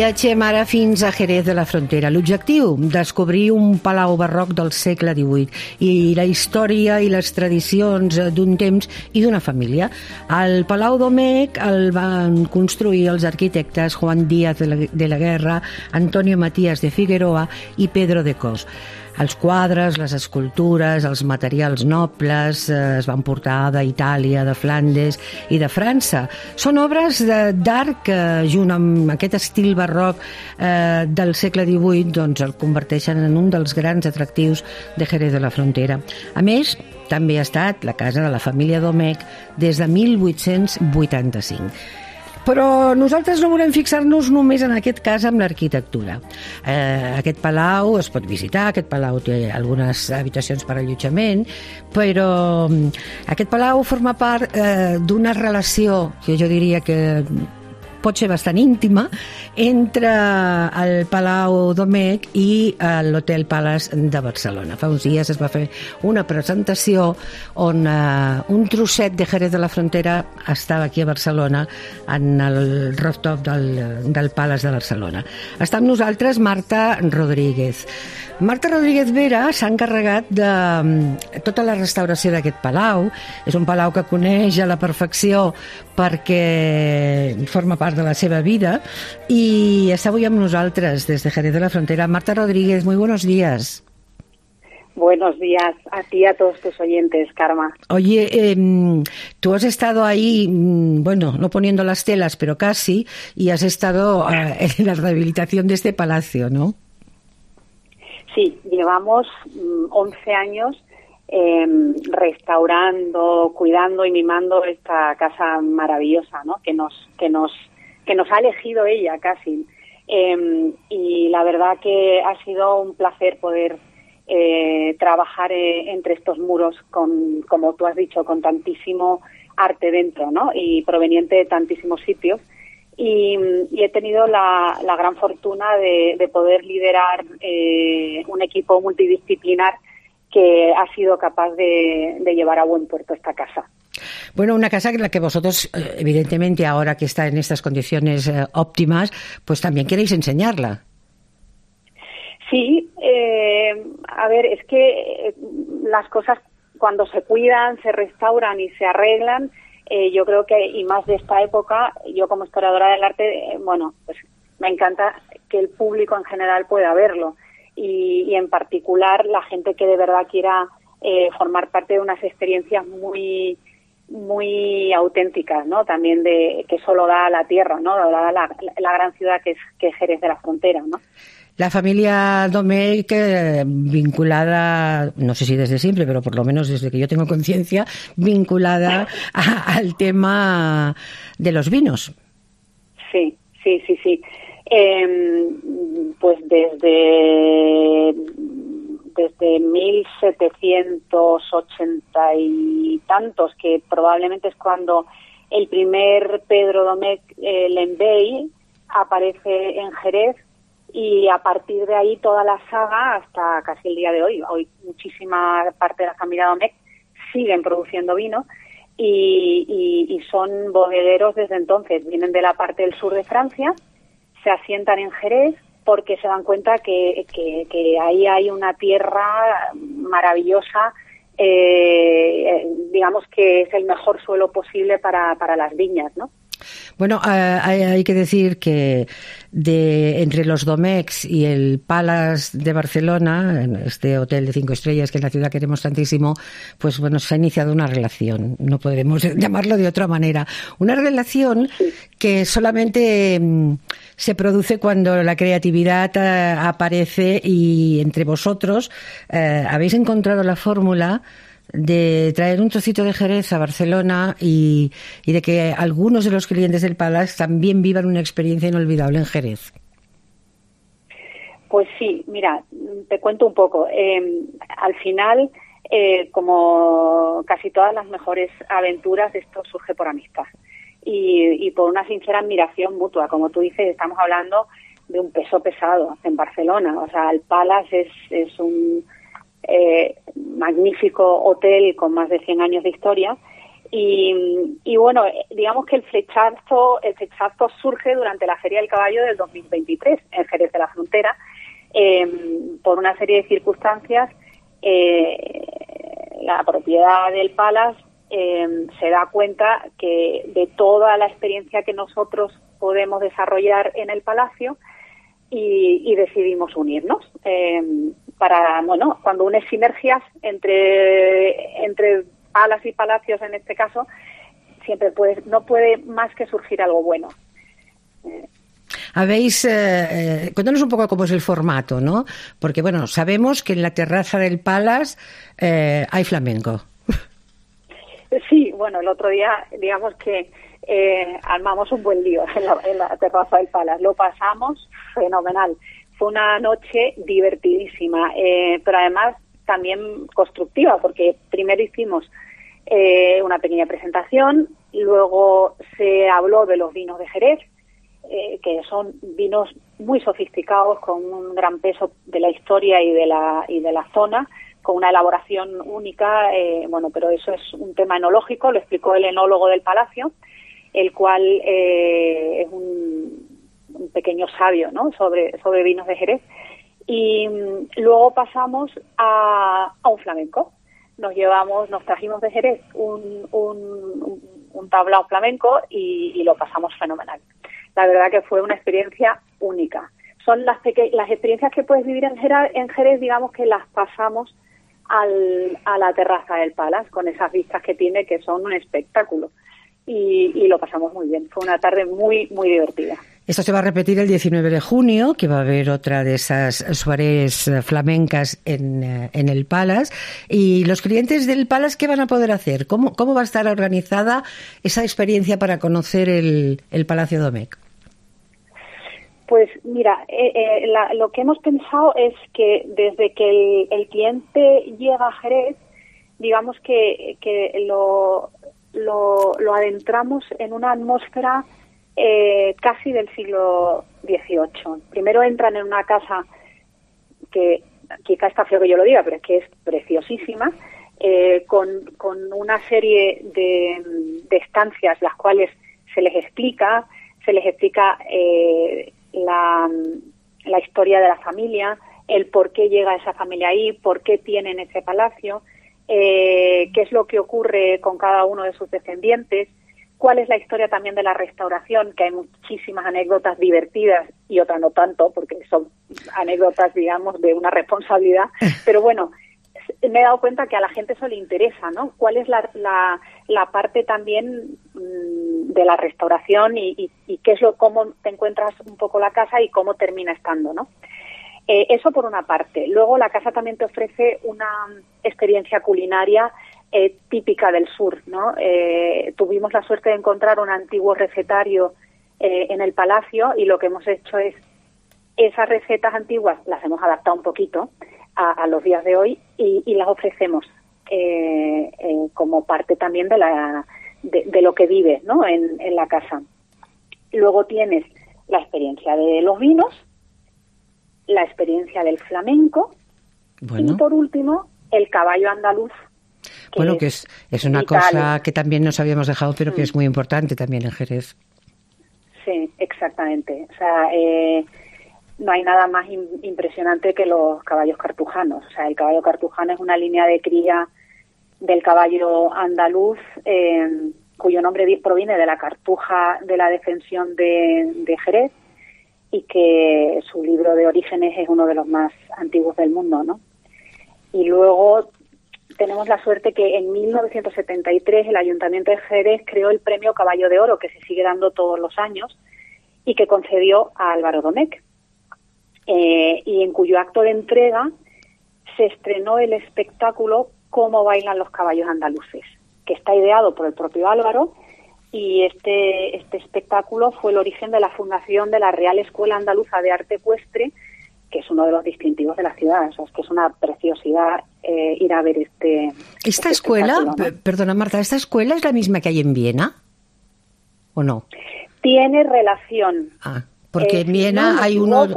Viatgem ara fins a Jerez de la Frontera. L'objectiu, descobrir un palau barroc del segle XVIII i la història i les tradicions d'un temps i d'una família. El Palau Domecq el van construir els arquitectes Juan Díaz de la Guerra, Antonio Matías de Figueroa i Pedro de Cos. Els quadres, les escultures, els materials nobles es van portar d'Itàlia, de Flandes i de França. Són obres d'art que, junt amb aquest estil barroc del segle XVIII, doncs el converteixen en un dels grans atractius de Jerez de la Frontera. A més, també ha estat la casa de la família Domecq des de 1885. Però nosaltres no volem fixar-nos només en aquest cas amb l'arquitectura. Aquest palau es pot visitar, aquest palau té algunes habitacions per allotjament, però aquest palau forma part d'una relació que jo diria que pot ser bastant íntima entre el Palau Domecq i l'Hotel Palace de Barcelona. Fa uns dies es va fer una presentació on un trosset de Jerez de la Frontera estava aquí a Barcelona en el rooftop del Palace de Barcelona. Està amb nosaltres Marta Rodríguez. Marta Rodríguez Vera s'ha encarregat de tota la restauració d'aquest palau. És un palau que coneix a la perfecció perquè forma part de la seva vida i està avui amb nosaltres des de Jerez de la Frontera. Marta Rodríguez, muy buenos días. Buenos días a ti y a todos tus oyentes, Karma. Oye, tú has estado ahí, bueno, no poniendo las telas, pero casi, y has estado en la rehabilitación de este palacio, ¿no? Sí, llevamos 11 años restaurando, cuidando y mimando esta casa maravillosa, ¿no? que nos ha elegido ella casi. Y la verdad que ha sido un placer poder trabajar entre estos muros con, como tú has dicho, con tantísimo arte dentro, ¿no? Y proveniente de tantísimos sitios. Y he tenido la gran fortuna de poder liderar un equipo multidisciplinar que ha sido capaz de llevar a buen puerto esta casa. Bueno, una casa en la que vosotros, evidentemente, ahora que está en estas condiciones óptimas, pues también queréis enseñarla. Sí, a ver, es que las cosas cuando se cuidan, se restauran y se arreglan, yo creo que, y más de esta época, yo como historiadora del arte, bueno, pues me encanta que el público en general pueda verlo y en particular la gente que de verdad quiera formar parte de unas experiencias muy auténticas, ¿no? También que solo da la tierra, ¿no? Da la gran ciudad que es Jerez de la Frontera, ¿no? La familia Domecq, vinculada, no sé si desde siempre, pero por lo menos desde que yo tengo conciencia, vinculada al tema de los vinos. Sí. Pues desde 1780 y tantos, que probablemente es cuando el primer Pedro Domecq Lembey aparece en Jerez, y a partir de ahí toda la saga hasta casi el día de hoy. Hoy muchísima parte de la familia Domecq siguen produciendo vino y son bodegueros desde entonces. Vienen de la parte del sur de Francia, se asientan en Jerez porque se dan cuenta que ahí hay una tierra maravillosa, digamos que es el mejor suelo posible para las viñas, ¿no? Bueno, hay que decir que entre los Domecq y el Palace de Barcelona, en este hotel de 5 estrellas que es la ciudad que queremos tantísimo, pues bueno, se ha iniciado una relación, no podemos llamarlo de otra manera, una relación que solamente se produce cuando la creatividad aparece y entre vosotros habéis encontrado la fórmula de traer un trocito de Jerez a Barcelona y de que algunos de los clientes del Palace también vivan una experiencia inolvidable en Jerez. Pues sí, mira, te cuento un poco. Al final, como casi todas las mejores aventuras, esto surge por amistad y por una sincera admiración mutua. Como tú dices, estamos hablando de un peso pesado en Barcelona. O sea, el Palace es un magnífico hotel con más de 100 años de historia Y bueno, digamos que el flechazo surge durante la Feria del Caballo del 2023 en Jerez de la Frontera, por una serie de circunstancias. La propiedad del Palace se da cuenta que de toda la experiencia que nosotros podemos desarrollar en el Palacio, y decidimos unirnos para, bueno, cuando unes sinergias entre Palace y Palacios, en este caso, siempre no puede más que surgir algo bueno. Cuéntanos un poco cómo es el formato, ¿no? Porque, bueno, sabemos que en la terraza del Palace hay flamenco. Sí, bueno, el otro día, digamos que armamos un buen lío en la terraza del Palace. Lo pasamos fenomenal. Fue una noche divertidísima, pero además también constructiva, porque primero hicimos una pequeña presentación, luego se habló de los vinos de Jerez, que son vinos muy sofisticados, con un gran peso de la historia y de la zona, con una elaboración única, bueno, pero eso es un tema enológico, lo explicó el enólogo del Palacio, el cual es un pequeño sabio, ¿no?, sobre vinos de Jerez. Y luego pasamos a un flamenco. Nos trajimos de Jerez un tablao flamenco y lo pasamos fenomenal. La verdad que fue una experiencia única. Son las experiencias que puedes vivir en Jerez, digamos que las pasamos a la terraza del Palace, con esas vistas que tiene, que son un espectáculo. Y lo pasamos muy bien. Fue una tarde muy, muy divertida. Esto se va a repetir el 19 de junio, que va a haber otra de esas soirées flamencas en el Palace. Y los clientes del Palace, ¿qué van a poder hacer? ¿Cómo va a estar organizada esa experiencia para conocer el Palacio Domecq? Pues mira, lo que hemos pensado es que desde que el cliente llega a Jerez, digamos que lo adentramos en una atmósfera casi del siglo XVIII. Primero entran en una casa que quizá está feo que yo lo diga, pero es que es preciosísima, con una serie de estancias, las cuales se les explica la historia de la familia, el por qué llega esa familia ahí, por qué tienen ese palacio, qué es lo que ocurre con cada uno de sus descendientes, cuál es la historia también de la restauración, que hay muchísimas anécdotas divertidas y otras no tanto, porque son anécdotas, digamos, de una responsabilidad, pero bueno, me he dado cuenta que a la gente eso le interesa, ¿no? ¿Cuál es la parte también de la restauración y qué es cómo te encuentras un poco la casa y cómo termina estando, ¿no? Eso por una parte. Luego la casa también te ofrece una experiencia culinaria típica del sur, ¿no? Tuvimos la suerte de encontrar un antiguo recetario en el Palacio, y lo que hemos hecho es esas recetas antiguas las hemos adaptado un poquito a los días de hoy y las ofrecemos como parte también de lo que vives, ¿no?, en la casa. Luego tienes la experiencia de los vinos, la experiencia del flamenco, y por último el caballo andaluz. Que es una cosa que también nos habíamos dejado, pero que es muy importante también en Jerez. Sí, exactamente. O sea, no hay nada más impresionante que los caballos cartujanos. O sea, el caballo cartujano es una línea de cría del caballo andaluz, cuyo nombre proviene de la cartuja de la defensión de Jerez, y que su libro de orígenes es uno de los más antiguos del mundo, ¿no? Y luego tenemos la suerte que en 1973 el Ayuntamiento de Jerez creó el Premio Caballo de Oro, que se sigue dando todos los años, y que concedió a Álvaro Domecq, y en cuyo acto de entrega se estrenó el espectáculo Cómo bailan los caballos andaluces, que está ideado por el propio Álvaro, y este espectáculo fue el origen de la fundación de la Real Escuela Andaluza de Arte Ecuestre, que es uno de los distintivos de la ciudad. O sea, es que es una preciosidad ir a ver ¿Esta escuela, ¿no? Perdona Marta, ¿esta escuela es la misma que hay en Viena o no? Tiene relación. Porque en Viena hay unos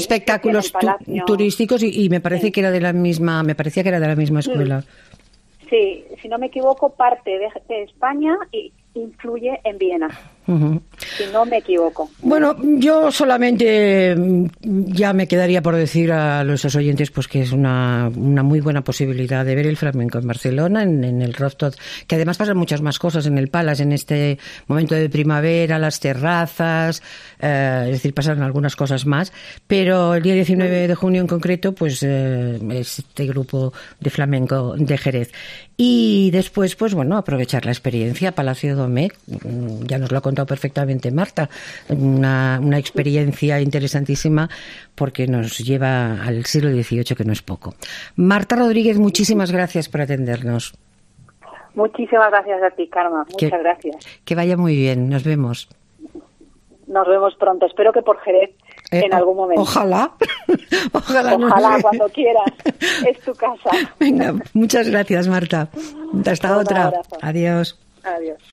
espectáculos turísticos y me parece que era de la misma, me parecía que era de la misma escuela. Sí, si no me equivoco, parte de España y influye en Viena. Uh-huh. Si no me equivoco. Bueno, yo solamente ya me quedaría por decir a nuestros oyentes pues que es una muy buena posibilidad de ver el flamenco en Barcelona, en el Rooftop, que además pasan muchas más cosas en el Palace en este momento de primavera, las terrazas, es decir, pasan algunas cosas más, pero el día 19 de junio en concreto pues es este grupo de flamenco de Jerez. Y después, pues bueno, aprovechar la experiencia. Palacio Domecq, ya nos lo ha contado perfectamente Marta, una experiencia interesantísima porque nos lleva al siglo XVIII, que no es poco. Marta Rodríguez, muchísimas gracias por atendernos. Muchísimas gracias a ti, Carmen. Muchas gracias. Que vaya muy bien, nos vemos. Nos vemos pronto, espero que por Jerez en algún momento. Ojalá. Ojalá cuando quieras, es tu casa. Venga, muchas gracias, Marta. Hasta otra. Abrazo. Adiós. Adiós.